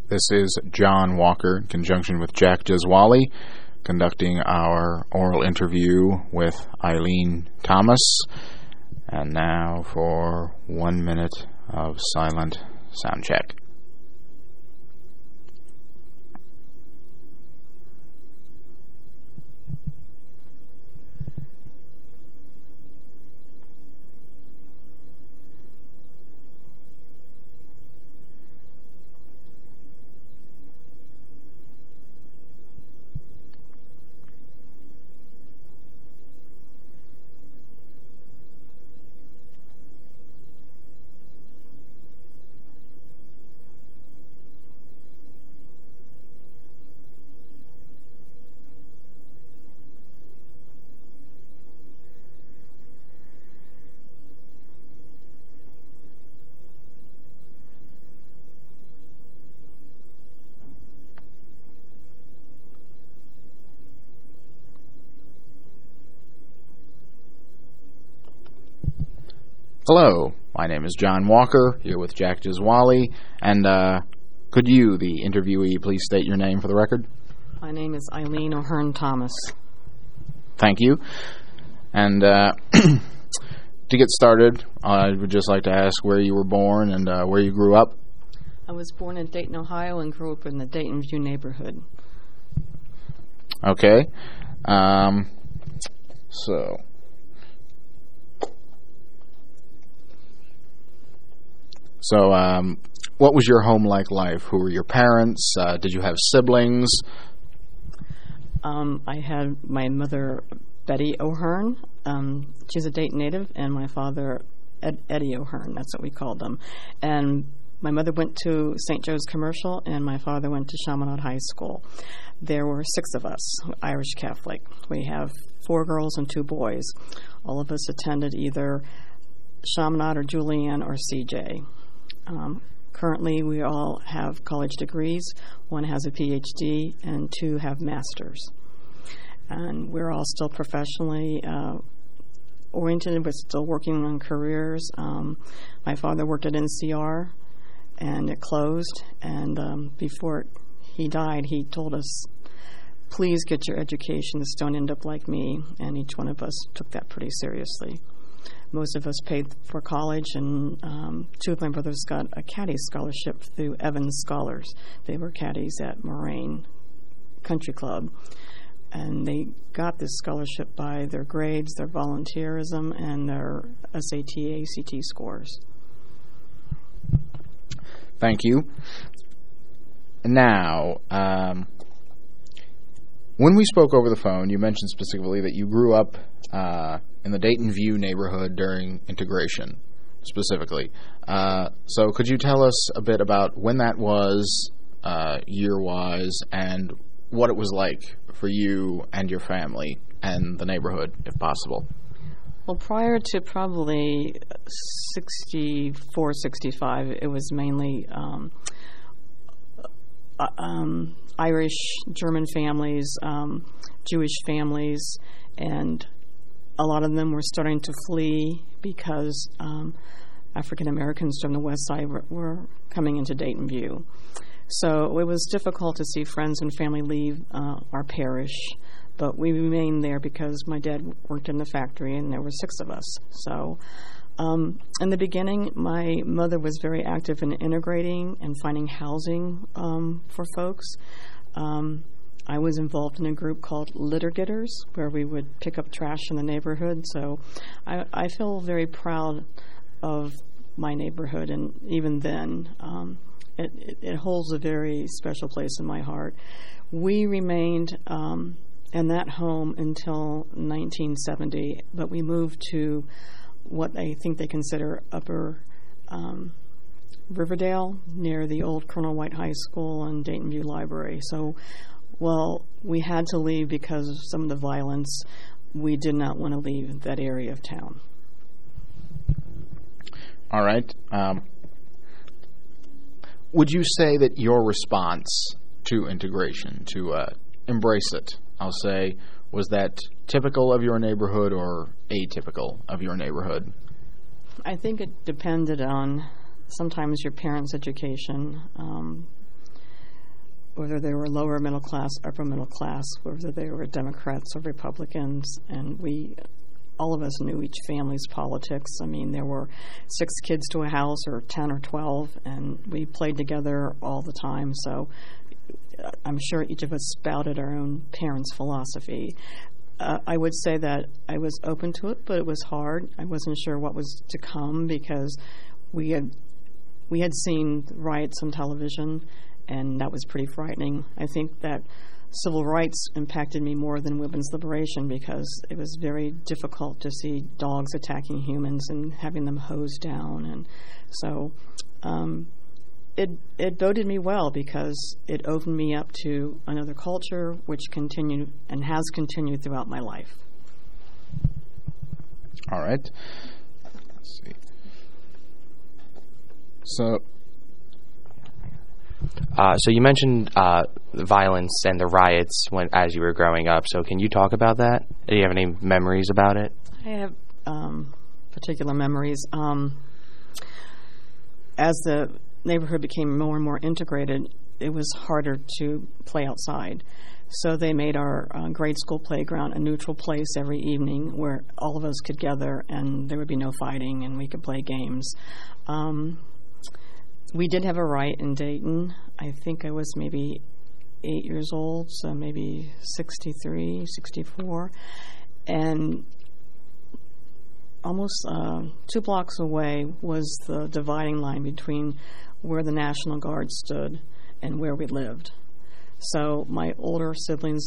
This is John Walker in conjunction with Jack Jeswali conducting our oral interview with Eileen Thomas. And now for 1 minute of silent sound check. Hello, my name is John Walker, here with Jack Jeswali, and could you, the interviewee, please state your name for the record? My name is Eileen O'Hearn Thomas. Thank you. And to get started, I would just like to ask where you were born and where you grew up. I was born in Dayton, Ohio, and grew up in the Dayton View neighborhood. Okay. So, what was your home-like life? Who were your parents? Did you have siblings? I had my mother, Betty O'Hearn. She's a Dayton native, and my father, Eddie O'Hearn. That's what we called them. And my mother went to St. Joe's Commercial, and my father went to Chaminade High School. There were 6 of us, Irish Catholic. We have 4 girls and 2 boys. All of us attended either Chaminade or Julian or CJ. Currently, we all have college degrees. 1 has a PhD, and 2 have masters. And we're all still professionally oriented, but still working on careers. My father worked at NCR, and it closed. And before he died, he told us, please get your education. Just don't end up like me. And each one of us took that pretty seriously. Most of us paid for college, and 2 of my brothers got a caddy scholarship through Evans Scholars. They were caddies at Moraine Country Club, and they got this scholarship by their grades, their volunteerism, and their SAT, ACT scores. Thank you. Now, when we spoke over the phone, you mentioned specifically that you grew up in the Dayton View neighborhood during integration, specifically. So could you tell us a bit about when that was, year-wise, and what it was like for you and your family and the neighborhood, if possible? Well, prior to probably 64, 65, it was mainly Irish, German families, Jewish families, and a lot of them were starting to flee because African Americans from the west side were coming into Dayton View. So it was difficult to see friends and family leave our parish, but we remained there because my dad worked in the factory and there were 6 of us. So in the beginning, my mother was very active in integrating and finding housing for folks. I was involved in a group called Litter Getters, where we would pick up trash in the neighborhood. So I feel very proud of my neighborhood, and even then, it holds a very special place in my heart. We remained in that home until 1970, but we moved to what I think they consider Upper Riverdale, near the old Colonel White High School and Dayton View Library. So, well, we had to leave because of some of the violence. We did not want to leave that area of town. All right. Would you say that your response to integration, to embrace it, I'll say, was that typical of your neighborhood or atypical of your neighborhood? I think it depended on sometimes your parents' education. whether they were lower middle class, upper middle class, whether they were Democrats or Republicans, and all of us knew each family's politics. I mean, there were 6 kids to a house, or 10 or 12, and we played together all the time. So I'm sure each of us spouted our own parents' philosophy. I would say that I was open to it, but it was hard. I wasn't sure what was to come because we had seen riots on television, and that was pretty frightening. I think that civil rights impacted me more than women's liberation because it was very difficult to see dogs attacking humans and having them hosed down. And so it boded me well because it opened me up to another culture, which continued and has continued throughout my life. All right. Let's see. So you mentioned violence and the riots as you were growing up. So can you talk about that? Do you have any memories about it? I have particular memories. As the neighborhood became more and more integrated, it was harder to play outside. So they made our grade school playground a neutral place every evening where all of us could gather and there would be no fighting and we could play games. We did have a riot in Dayton. I think I was maybe 8 years old, so maybe 63, 64. And almost 2 blocks away was the dividing line between where the National Guard stood and where we lived. So my older siblings,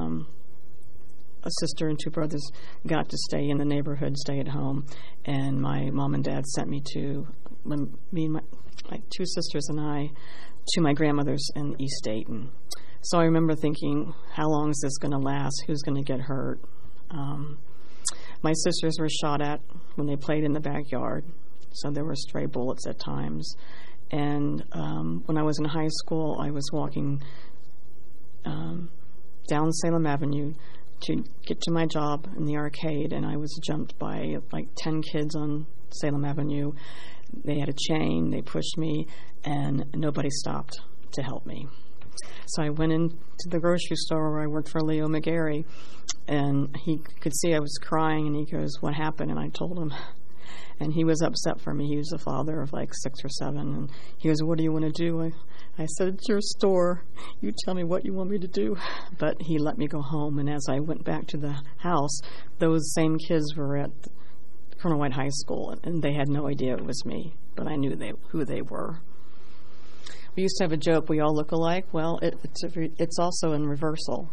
a sister and 2 brothers, got to stay in the neighborhood, stay at home, and my mom and dad sent me to me and my 2 sisters and I to my grandmother's in East Dayton. So I remember thinking, how long is this going to last? Who's going to get hurt? My sisters were shot at when they played in the backyard, so there were stray bullets at times. And when I was in high school, I was walking down Salem Avenue to get to my job in the arcade, and I was jumped by like 10 kids on Salem Avenue. They had a chain, they pushed me, and nobody stopped to help me. So I went into the grocery store where I worked for Leo McGarry, and he could see I was crying, and he goes, "What happened?" And I told him. And he was upset for me. He was a father of like 6 or 7, and he goes, "What do you want to do?" I said, "It's your store. You tell me what you want me to do." But he let me go home, and as I went back to the house, those same kids were at Colonel White High School, and they had no idea it was me, but I knew who they were. We used to have a joke, we all look alike. Well, it's also in reversal.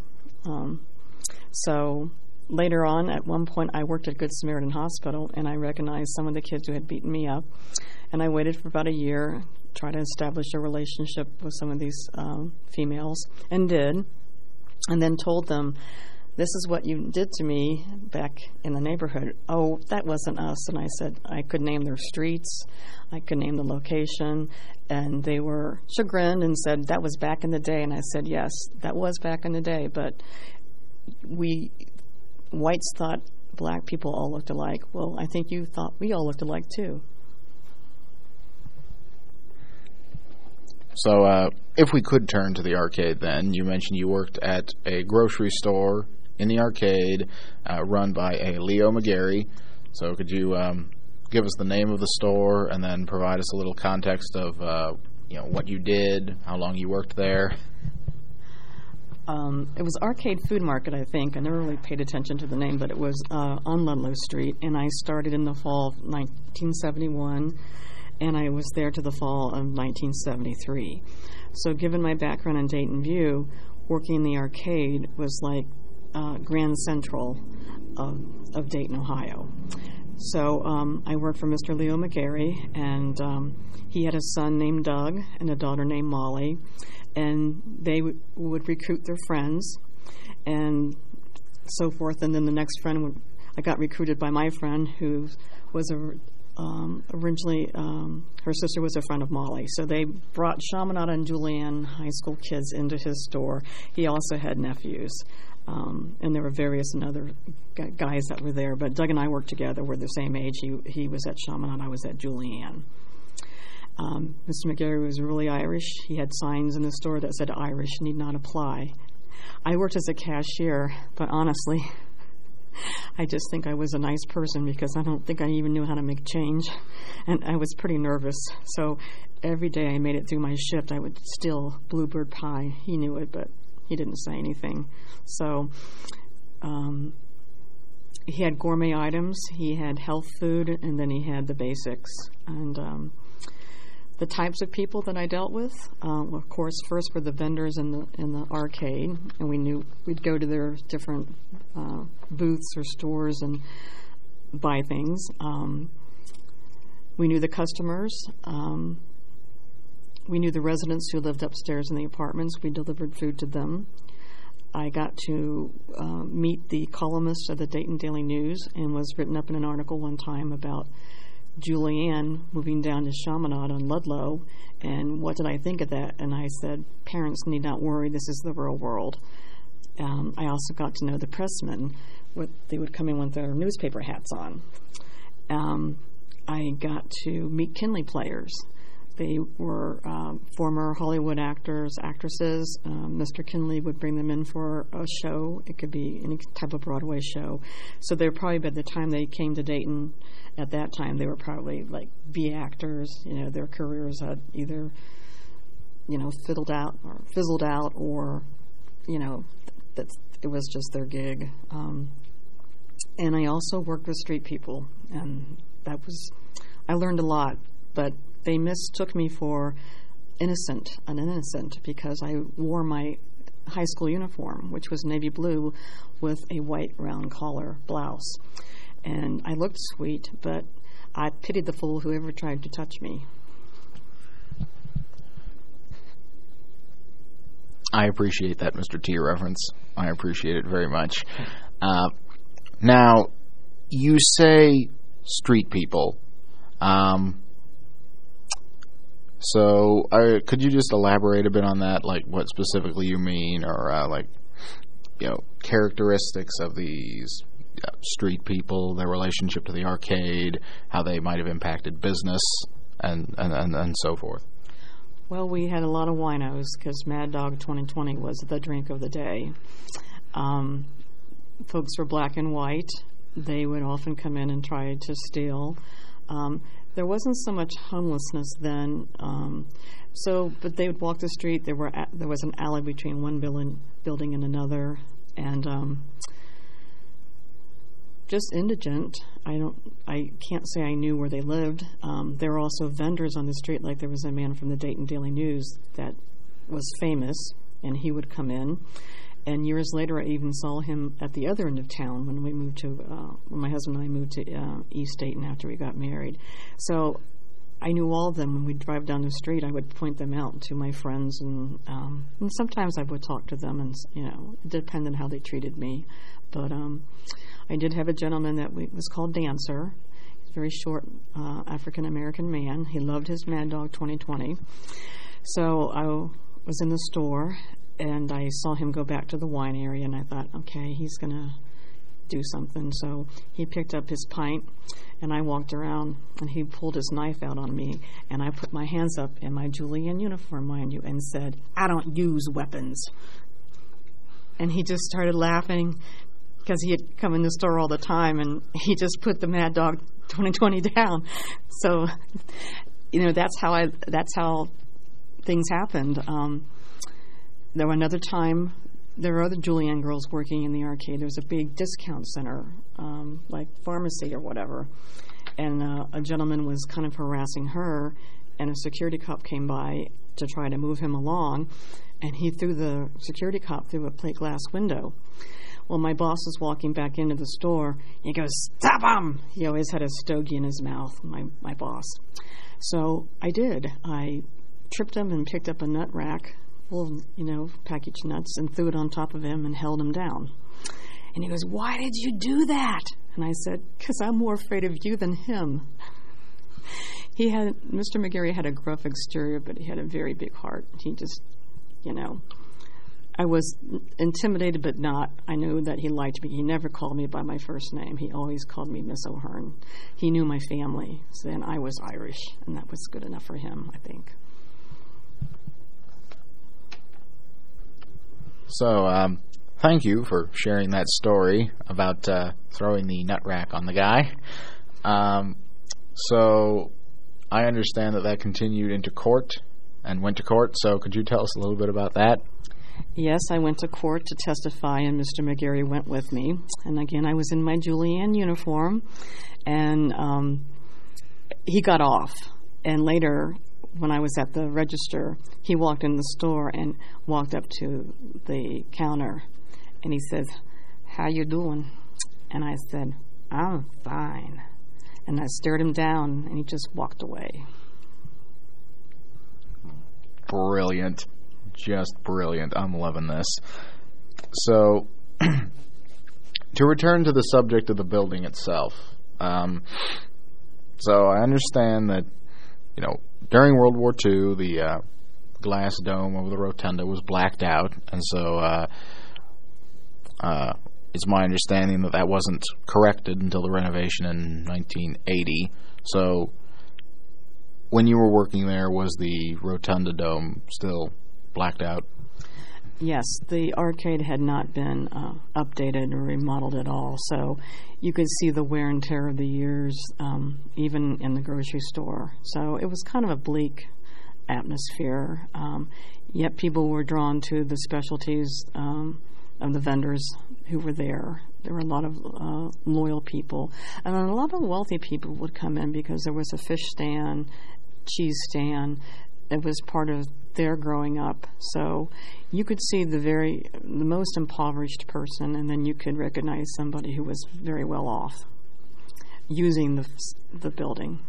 So later on, at one point, I worked at Good Samaritan Hospital, and I recognized some of the kids who had beaten me up, and I waited for about a year, tried to establish a relationship with some of these females, and did, and then told them, "This is what you did to me back in the neighborhood." "Oh, that wasn't us." And I said I could name their streets, I could name the location, and they were chagrined and said, "That was back in the day." And I said, "Yes, that was back in the day, but whites thought black people all looked alike. Well, I think you thought we all looked alike too." So if we could turn to the arcade then, you mentioned you worked at a grocery store in the arcade run by a Leo McGarry. So could you give us the name of the store and then provide us a little context of what you did, how long you worked there? It was Arcade Food Market, I think. I never really paid attention to the name, but it was on Ludlow Street, and I started in the fall of 1971, and I was there to the fall of 1973. So given my background in Dayton View, working in the arcade was like Grand Central of Dayton, Ohio. So I worked for Mr. Leo McGarry, and he had a son named Doug and a daughter named Molly, and they would recruit their friends and so forth. And then the next friend I got recruited by my friend, who was originally, her sister was a friend of Molly. So they brought Chaminade and Julienne high school kids into his store. He also had nephews. And there were various other guys that were there. But Doug and I worked together. We're the same age. He was at Chaminade, I was at Julienne. Mr. McGarry was really Irish. He had signs in the store that said Irish need not apply. I worked as a cashier, but honestly, I just think I was a nice person because I don't think I even knew how to make change. And I was pretty nervous. So every day I made it through my shift, I would steal Bluebird pie. He knew it, but he didn't say anything. So he had gourmet items, he had health food, and then he had the basics. And the types of people that I dealt with, of course, first were the vendors in the arcade, and we knew we'd go to their different booths or stores and buy things. We knew the customers. We knew the residents who lived upstairs in the apartments. We delivered food to them. I got to meet the columnist of the Dayton Daily News and was written up in an article one time about Julianne moving down to Chaminade on Ludlow, and what did I think of that? And I said, parents need not worry, this is the real world. I also got to know the pressmen. They would come in with their newspaper hats on. I got to meet Kinley players. They were former Hollywood actors, actresses. Mr. Kinley would bring them in for a show. It could be any type of Broadway show. So they were probably, by the time they came to Dayton, at that time, they were probably like B actors. Their careers had either, fizzled out, or, that it was just their gig. And I also worked with street people, and I learned a lot, but they mistook me for an innocent, because I wore my high school uniform, which was navy blue with a white round collar blouse. And I looked sweet, but I pitied the fool who ever tried to touch me. I appreciate that Mr. T reference. I appreciate it very much. Now, you say street people. So could you just elaborate a bit on that, like what specifically you mean, or characteristics of these street people, their relationship to the arcade, how they might have impacted business, and so forth? Well, we had a lot of winos because Mad Dog 2020 was the drink of the day. Folks were black and white. They would often come in and try to steal. There wasn't so much homelessness then, but they would walk the street. There was an alley between one building and another, and just indigent. I can't say I knew where they lived. There were also vendors on the street. Like there was a man from the Dayton Daily News that was famous, and he would come in. And years later, I even saw him at the other end of town when my husband and I moved to East Dayton after we got married. So I knew all of them. When we'd drive down the street, I would point them out to my friends, and sometimes I would talk to them, and it depended on how they treated me. But I did have a gentleman that was called Dancer. He's a very short African-American man. He loved his Mad Dog 2020. So I was in the store, and I saw him go back to the wine area, and I thought, okay, he's going to do something. So he picked up his pint, and I walked around, and he pulled his knife out on me, and I put my hands up in my Julianne uniform, mind you, and said, I don't use weapons. And he just started laughing because he had come in the store all the time, and he just put the Mad Dog 2020 down. So, that's how things happened. There were another time, there were other Julianne girls working in the arcade. There was a big discount center, like pharmacy or whatever. And a gentleman was kind of harassing her, and a security cop came by to try to move him along, and he threw the security cop through a plate glass window. Well, my boss was walking back into the store, and he goes, stop him! He always had a stogie in his mouth, my boss. So I did. I tripped him and picked up a nut rack full of packaged nuts and threw it on top of him and held him down. And he goes, why did you do that? And I said, because I'm more afraid of you than him. Mr. McGarry had a gruff exterior, but he had a very big heart. He just, I was intimidated, but not. I knew that he liked me. He never called me by my first name. He always called me Miss O'Hearn. He knew my family, and I was Irish, and that was good enough for him, I think. So, thank you for sharing that story about throwing the nut rack on the guy. So, I understand that continued into court and went to court, so could you tell us a little bit about that? Yes, I went to court to testify, and Mr. McGarry went with me. And again, I was in my Julianne uniform, and he got off. And later, when I was at the register, he walked in the store and walked up to the counter, and he says, "How you doing?" And I said, "I'm fine." And I stared him down, and he just walked away. Brilliant. Just brilliant. I'm loving this. So, to return to the subject of the building itself. So I understand that, during World War II, the glass dome over the rotunda was blacked out, and so it's my understanding that wasn't corrected until the renovation in 1980. So, when you were working there, was the rotunda dome still blacked out? Yes, the arcade had not been updated or remodeled at all, so you could see the wear and tear of the years, even in the grocery store. So it was kind of a bleak atmosphere, yet people were drawn to the specialties of the vendors who were there. There were a lot of loyal people, and a lot of wealthy people would come in because there was a fish stand, cheese stand. It was part of their growing up, so you could see the most impoverished person, and then you could recognize somebody who was very well off using the building.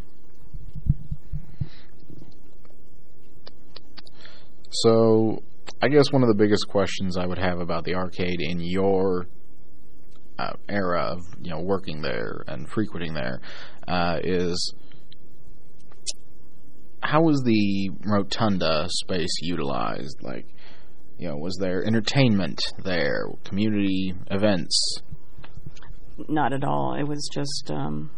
So, I guess one of the biggest questions I would have about the arcade in your era of working there and frequenting there is, how was the rotunda space utilized? Like, was there entertainment there, community events? Not at all. It was just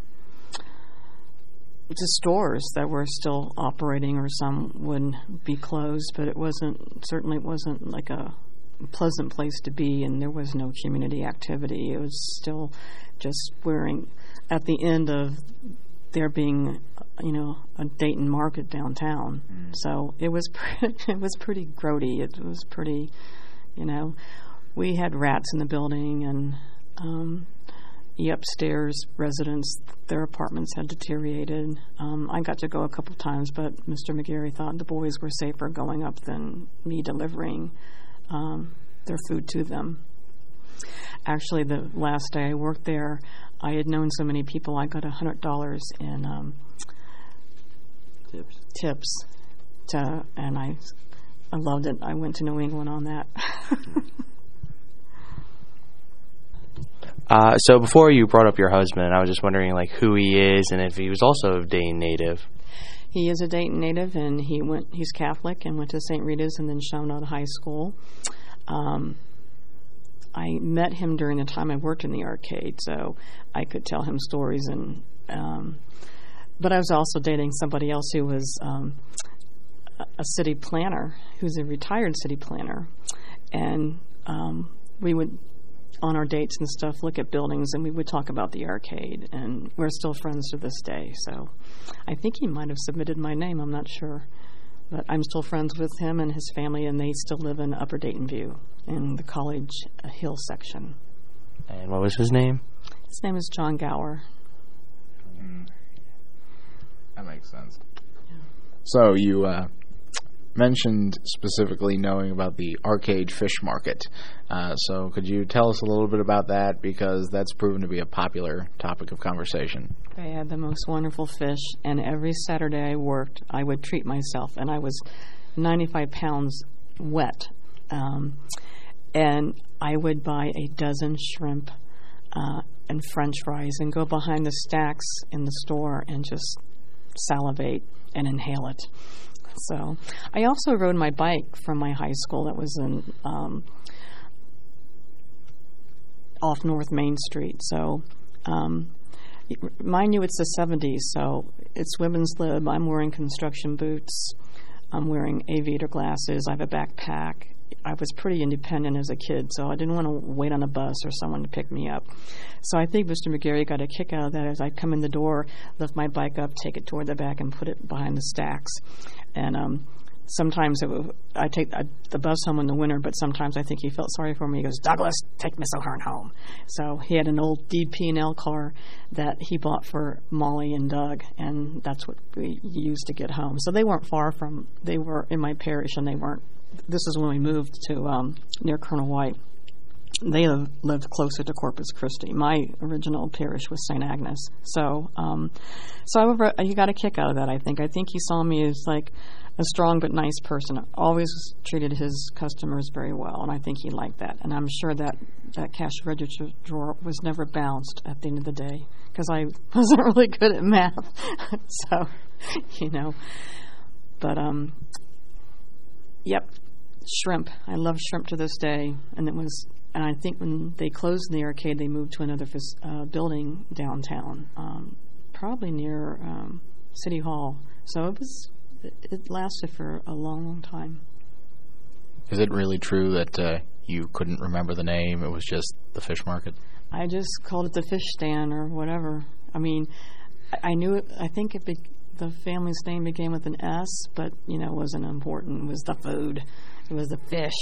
stores that were still operating, or some would be closed, but it certainly wasn't like a pleasant place to be, and there was no community activity. It was still just at the end of there being a Dayton market downtown. So it was pretty grody. It was pretty, we had rats in the building, and the upstairs residents, their apartments had deteriorated. I got to go a couple times, but Mr. McGarry thought the boys were safer going up than me delivering their food to them. Actually, the last day I worked there, I had known so many people, I got $100 in tips, and I loved it. I went to New England on that. So before you brought up your husband, I was just wondering who he is and if he was also a Dayton native. He is a Dayton native, and he's Catholic and went to St. Rita's and then Chaminade High School. I met him during the time I worked in the arcade, so I could tell him stories. But I was also dating somebody else who was a city planner, who's a retired city planner. And we would, on our dates and stuff, look at buildings, and we would talk about the arcade. And we're still friends to this day. So I think he might have submitted my name. I'm not sure. But I'm still friends with him and his family, and they still live in Upper Dayton View in the College Hill section. And what was his name? His name is John Gower. That makes sense. Yeah. So you mentioned specifically knowing about the arcade fish market. So could you tell us a little bit about that, because that's proven to be a popular topic of conversation? They had the most wonderful fish, and every Saturday I worked, I would treat myself, and I was 95 pounds wet. And I would buy a dozen shrimp and French fries and go behind the stacks in the store and just salivate and inhale it. So I also rode my bike from my high school that was in off North Main Street. So mind you, it's the 70s, so it's women's lib. I'm wearing construction boots. I'm wearing aviator glasses. I have a backpack. I was pretty independent as a kid, so I didn't want to wait on a bus or someone to pick me up. So I think Mr. McGarry got a kick out of that as I come in the door, lift my bike up, take it toward the back, and put it behind the stacks. And sometimes I take the bus home in the winter, but sometimes I think he felt sorry for me. He goes, "Douglas, take Miss O'Hearn home." So he had an old P&L car that he bought for Molly and Doug, and that's what we used to get home. So they weren't far from, they were in my parish, and they weren't. This is when we moved to near Colonel White. They lived closer to Corpus Christi. My original parish was St. Agnes. So he got a kick out of that, I think. I think he saw me as like a strong but nice person. Always treated his customers very well, and I think he liked that. And I'm sure that cash register drawer was never bounced at the end of the day because I wasn't really good at math. So, But, yep, shrimp. I love shrimp to this day. And I think when they closed the arcade, they moved to another building downtown, probably near City Hall. So it lasted for a long, long time. Is it really true that you couldn't remember the name? It was just the fish market? I just called it the fish stand or whatever. I mean, I knew it. I think the family's name began with an S, but, it wasn't important. It was the food. It was the fish.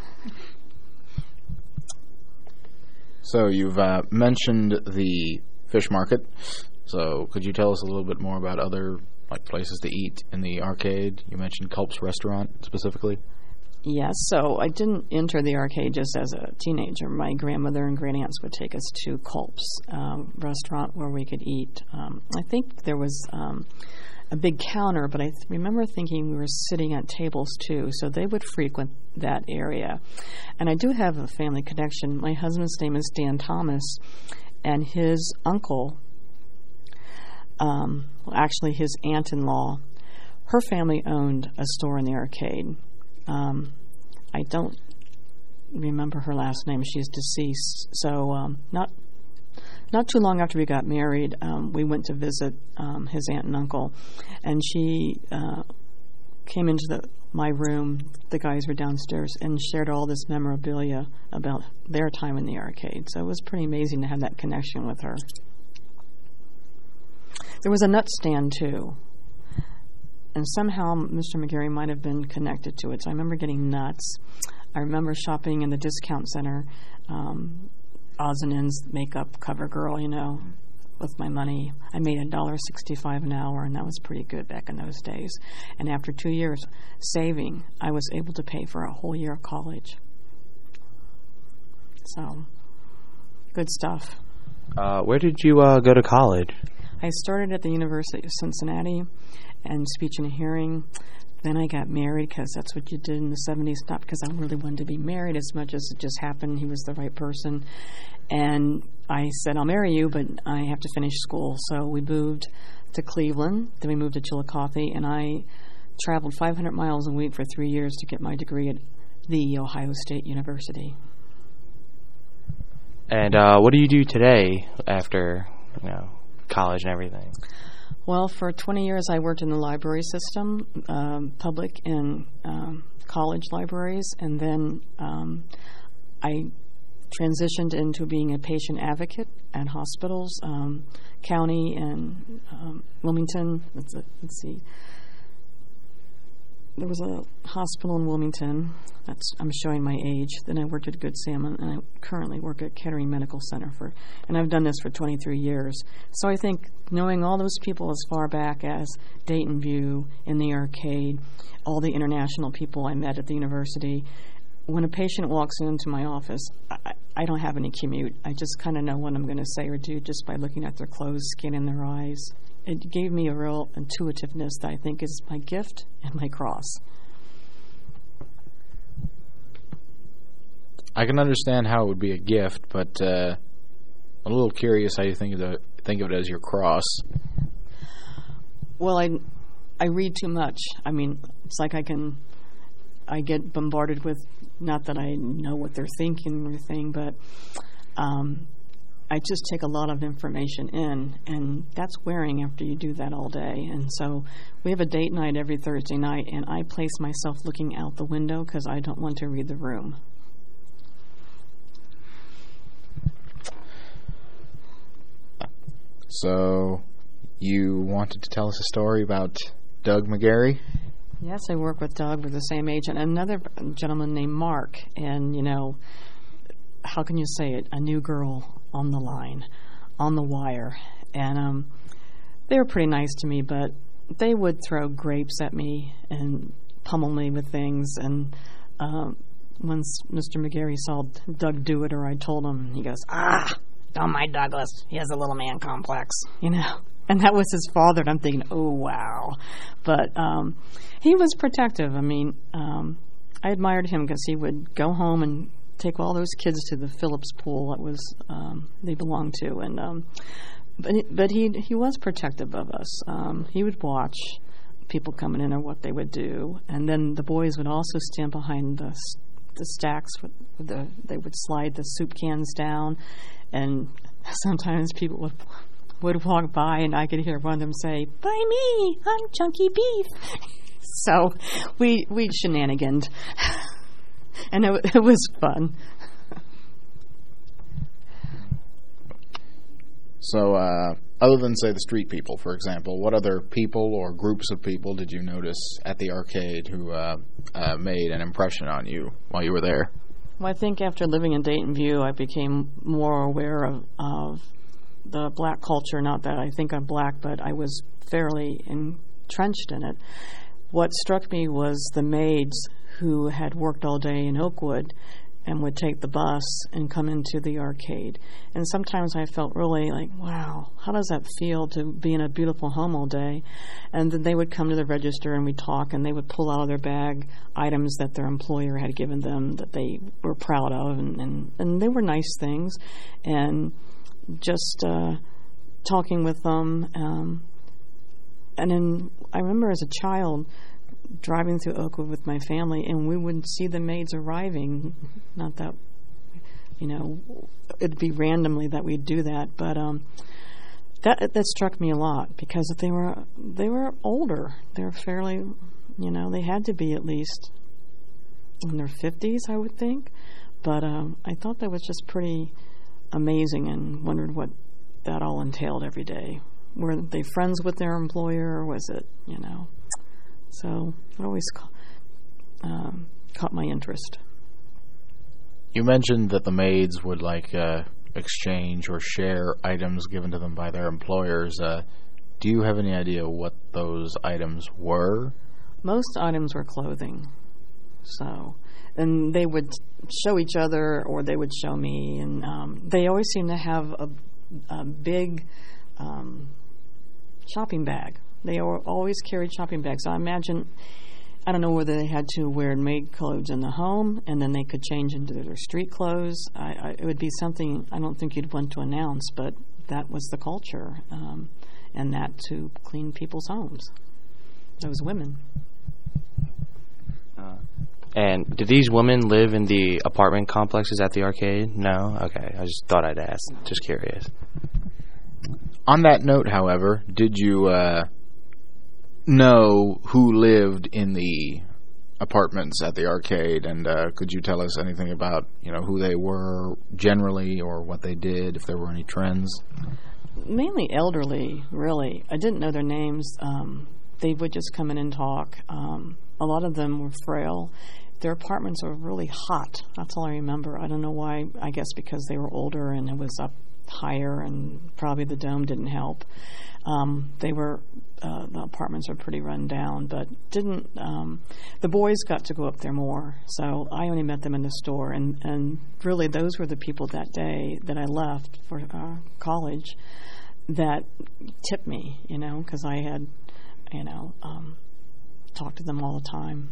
So you've mentioned the fish market. So could you tell us a little bit more about other places to eat in the arcade? You mentioned Culp's Restaurant specifically. Yes, so I didn't enter the arcade just as a teenager. My grandmother and great aunts would take us to Culp's Restaurant where we could eat. I think there was a big counter, but I remember thinking we were sitting at tables too, so they would frequent that area. And I do have a family connection. My husband's name is Dan Thomas, and his uncle, actually his aunt-in-law, her family owned a store in the arcade. I don't remember her last name. She's deceased. So not too long after we got married, we went to visit his aunt and uncle, and she came into my room. The guys were downstairs and shared all this memorabilia about their time in the arcade. So it was pretty amazing to have that connection with her. There was a nut stand too, and somehow Mr. McGarry might have been connected to it. So I remember getting nuts. I remember shopping in the discount center, odds and ends, makeup, cover girl, with my money. I made $1.65 an hour, and that was pretty good back in those days. And after 2 years saving, I was able to pay for a whole year of college. So, good stuff. Where did you go to college? I started at the University of Cincinnati in speech and hearing. Then I got married because that's what you did in the 70s, not because I really wanted to be married as much as it just happened. He was the right person. And I said, I'll marry you, but I have to finish school. So we moved to Cleveland. Then we moved to Chillicothe. And I traveled 500 miles a week for 3 years to get my degree at The Ohio State University. And what do you do today after, college and everything? Well, for 20 years I worked in the library system, public and college libraries, and then I transitioned into being a patient advocate at hospitals, county and Wilmington. Let's see. There was a hospital in Wilmington. I'm showing my age. Then I worked at Good Sam, and I currently work at Kettering Medical Center and I've done this for 23 years. So I think knowing all those people as far back as Dayton View, in the arcade, all the international people I met at the university, when a patient walks into my office, I don't have any commute. I just kind of know what I'm going to say or do just by looking at their clothes, scanning their eyes. It gave me a real intuitiveness that I think is my gift and my cross. I can understand how it would be a gift, but I'm a little curious how you think of it as your cross. Well, I read too much. I mean, it's like I get bombarded with, not that I know what they're thinking or anything, but I just take a lot of information in, and that's wearing after you do that all day. And so we have a date night every Thursday night, and I place myself looking out the window because I don't want to read the room. So you wanted to tell us a story about Doug McGarry? Yes, I work with Doug. We're the same age. And another gentleman named Mark. And, how can you say it? A new girl on the line, on the wire. And they were pretty nice to me, but they would throw grapes at me and pummel me with things. And once Mr. McGarry saw Doug do it, or I told him, he goes, don't mind Douglas. He has a little man complex, And that was his father, and I'm thinking, oh, wow. But he was protective. I mean, I admired him because he would go home and take all those kids to the Phillips pool that was they belonged to. And but he was protective of us. He would watch people coming in or what they would do. And then the boys would also stand behind the stacks. They would slide the soup cans down. And sometimes people would walk by, and I could hear one of them say, "By me, I'm Chunky Beef." So we shenaniganed, and it was fun. So, other than, say, the street people, for example, what other people or groups of people did you notice at the arcade who made an impression on you while you were there? Well, I think after living in Dayton View, I became more aware of the black culture. Not that I think I'm black, but I was fairly entrenched in it. What struck me was the maids who had worked all day in Oakwood and would take the bus and come into the arcade. And sometimes I felt really like, wow, how does that feel to be in a beautiful home all day? And then they would come to the register and we'd talk, and they would pull out of their bag items that their employer had given them that they were proud of, and they were nice things. And just talking with them. And then I remember as a child driving through Oakwood with my family, and we would see the maids arriving. Not that, it'd be randomly that we'd do that, but that struck me a lot because they were older. They were fairly, they had to be at least in their 50s, I would think. But I thought that was just pretty amazing, and wondered what that all entailed every day. Were they friends with their employer, or was it, So it always caught my interest. You mentioned that the maids would exchange or share items given to them by their employers. Do you have any idea what those items were? Most items were clothing. And they would show each other, or they would show me, and they always seemed to have a big shopping bag. They always carried shopping bags. So I imagine, I don't know whether they had to wear maid clothes in the home and then they could change into their street clothes. It would be something I don't think you'd want to announce, but that was the culture, and that to clean people's homes. Those women. And did these women live in the apartment complexes at the arcade? No? Okay, I just thought I'd ask. Just curious. On that note, however, did you know who lived in the apartments at the arcade, and could you tell us anything about who they were generally, or what they did, if there were any trends? Mainly elderly, really. I didn't know their names. They would just come in and talk. A lot of them were frail. Their apartments were really hot. That's all I remember. I don't know why. I guess because they were older and it was up higher, and probably the dome didn't help. The apartments were pretty run down, but didn't. The boys got to go up there more, so I only met them in the store, and really those were the people that day that I left for college that tipped me, because I had, talked to them all the time.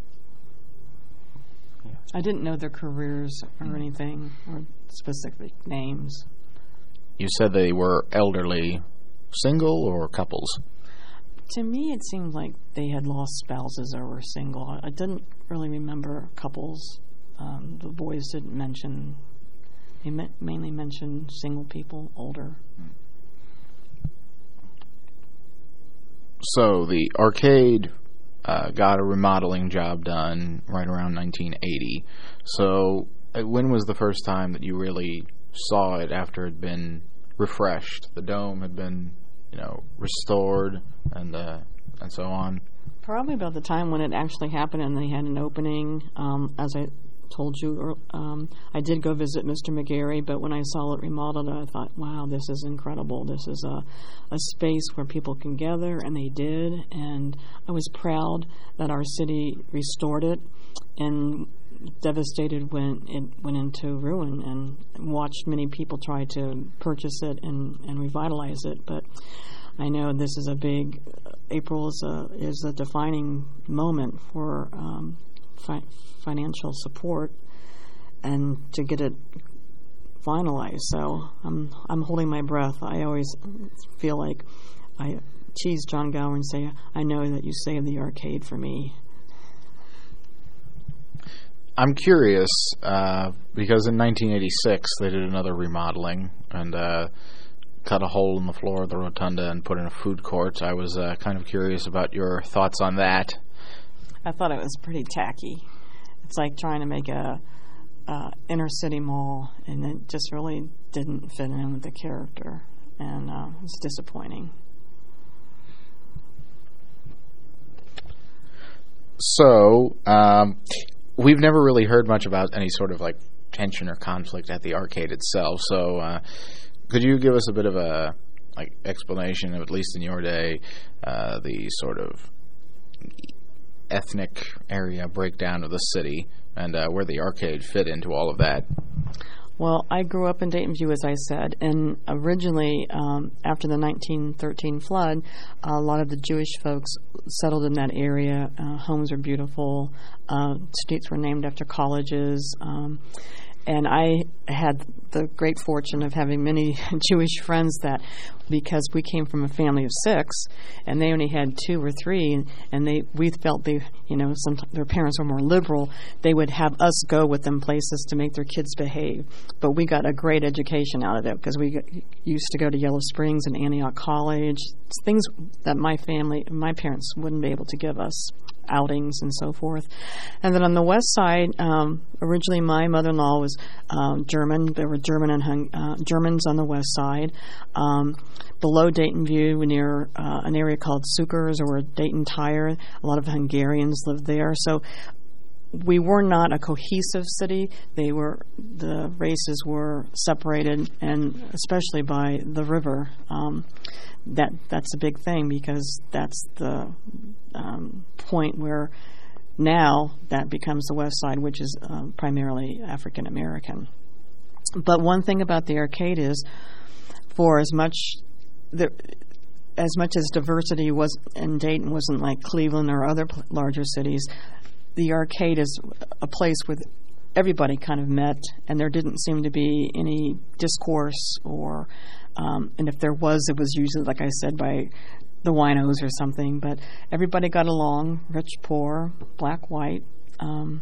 I didn't know their careers or anything, or specific names. You said they were elderly, single or couples? To me, it seemed like they had lost spouses or were single. I didn't really remember couples. The boys didn't mention. They mainly mentioned single people, older. So the arcade got a remodeling job done right around 1980. So when was the first time that you really saw it after it had been refreshed? The dome had been, restored and so on. Probably about the time when it actually happened and they had an opening. As I told you, I did go visit Mr. McGarry, but when I saw it remodeled, I thought, wow, this is incredible. This is a space where people can gather, and they did. And I was proud that our city restored it, and devastated when it went into ruin, and watched many people try to purchase it and revitalize it. But I know this is April is a defining moment for financial support and to get it finalized. So I'm holding my breath. I always feel like I tease John Gower and say, I know that you saved the arcade for me. I'm curious, because in 1986 they did another remodeling and cut a hole in the floor of the rotunda and put in a food court. I was kind of curious about your thoughts on that. I thought it was pretty tacky. It's like trying to make a inner city mall, and it just really didn't fit in with the character, and it's disappointing. So, we've never really heard much about any sort of tension or conflict at the arcade itself. So, could you give us a bit of a explanation, at least in your day, the sort of ethnic area breakdown of the city and where the arcade fit into all of that? Well, I grew up in Dayton View, as I said, and originally, after the 1913 flood, a lot of the Jewish folks settled in that area. Homes were beautiful. Streets were named after colleges. And I had the great fortune of having many Jewish friends because we came from a family of 6, and they only had 2 or 3, and we felt their parents were more liberal. They would have us go with them places to make their kids behave. But we got a great education out of it because we used to go to Yellow Springs and Antioch College, things that my parents wouldn't be able to give us. Outings and so forth. And then on the west side, originally my mother-in-law was German. There were Germans on the west side. Below Dayton View, near an area called Sukers or Dayton Tire, a lot of Hungarians lived there. So we were not a cohesive city. The races were separated, and especially by the river. That's a big thing because that's the point where now that becomes the west side, which is primarily African American. But one thing about the arcade is, for as much as diversity was in Dayton wasn't like Cleveland or other larger cities, the arcade is a place where everybody kind of met, and there didn't seem to be any discourse or and if there was, it was usually, like I said, by the winos or something. But everybody got along, rich, poor, black, white. And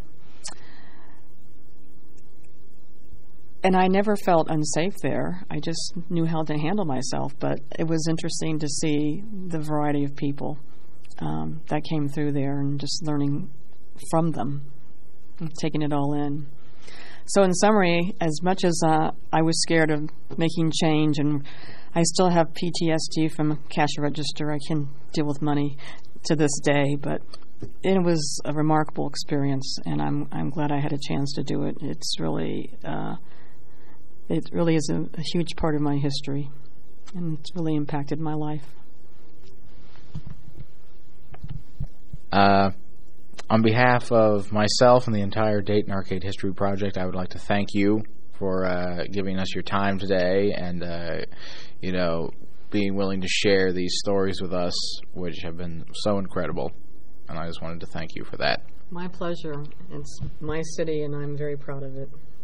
I never felt unsafe there. I just knew how to handle myself. But it was interesting to see the variety of people that came through there and just learning from them, and taking it all in. So in summary, as much as I was scared of making change, and I still have PTSD from a cash register, I can deal with money to this day, but it was a remarkable experience, and I'm glad I had a chance to do it. It really is a huge part of my history, and it's really impacted my life. On behalf of myself and the entire Dayton Arcade History Project, I would like to thank you for giving us your time today and, being willing to share these stories with us, which have been so incredible. And I just wanted to thank you for that. My pleasure. It's my city, and I'm very proud of it.